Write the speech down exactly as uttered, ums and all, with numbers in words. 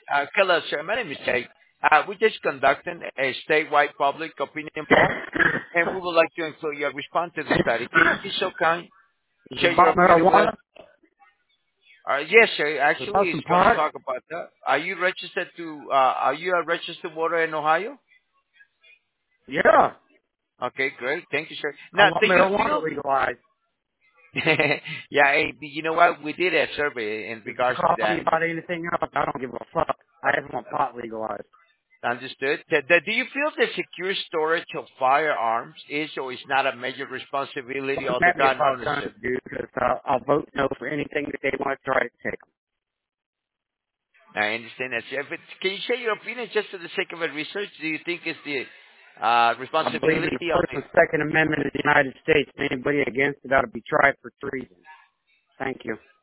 Uh, hello, sir. My name is Jay. Uh, we're just conducting a statewide public opinion poll, and we would like to include your response to the study. Can you be so kind? Is it Share your about opinion with us? marijuana? Uh, yes, sir. Is it Actually, about it's some going to pot? talk about that. Are you registered to? Uh, are you a registered voter in Ohio? Yeah. Okay, great. Thank you, sir. I Now, want do you marijuana feel? legalized. Yeah, hey, you know what? We did a survey in If you regards to call me that. about anything else, I don't give a fuck. I just want Uh, pot legalized. Understood. Th- th- Do you feel the secure storage of firearms is or is not a major responsibility Don't of the at me gun about guns, ownership? dude, because uh, I'll vote no for anything that they want to try to take. I understand that. Yeah, but can you share your opinion just for the sake of a research? Do you think it's the uh, I believe in the responsibility of First the... and Second Amendment of the United States, and anybody against it ought to be tried for treason. Thank you.